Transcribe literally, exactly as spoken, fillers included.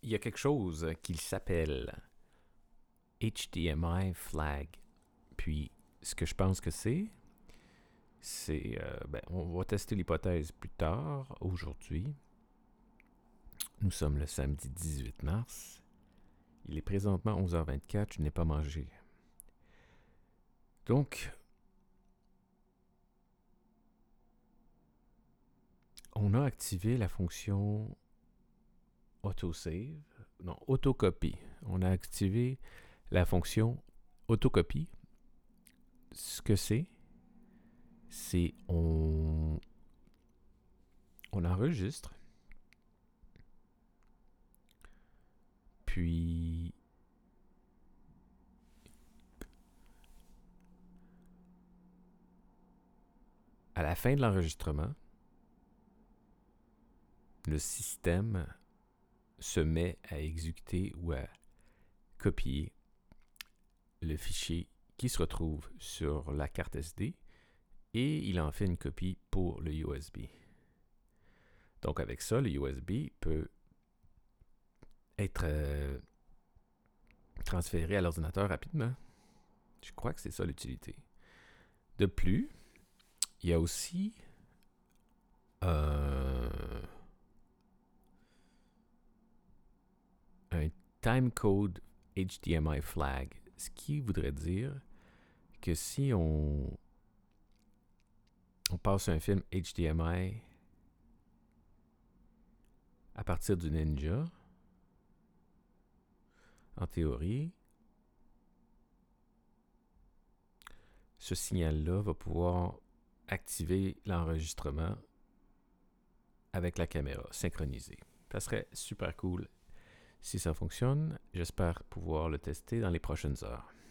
il y a quelque chose qui s'appelle H D M I Flag. Puis, ce que je pense que c'est, c'est... Euh, ben, on va tester l'hypothèse plus tard, aujourd'hui. Nous sommes le samedi dix-huit mars. Il est présentement onze heures vingt-quatre, je n'ai pas mangé. Donc, on a activé la fonction autosave, non, autocopie. On a activé la fonction autocopie. Ce que c'est, c'est on, on enregistre, puis à la fin de l'enregistrement, le système se met à exécuter ou à copier le fichier qui se retrouve sur la carte S D et il en fait une copie pour le U S B. Donc avec ça, le U S B peut être euh, transféré à l'ordinateur rapidement. Je crois que c'est ça l'utilité. De plus, il y a aussi euh, un timecode H D M I flag, ce qui voudrait dire que si on, on passe un film H D M I à partir du Ninja, en théorie, ce signal-là va pouvoir activer l'enregistrement avec la caméra synchronisée. Ça serait super cool si ça fonctionne. J'espère pouvoir le tester dans les prochaines heures.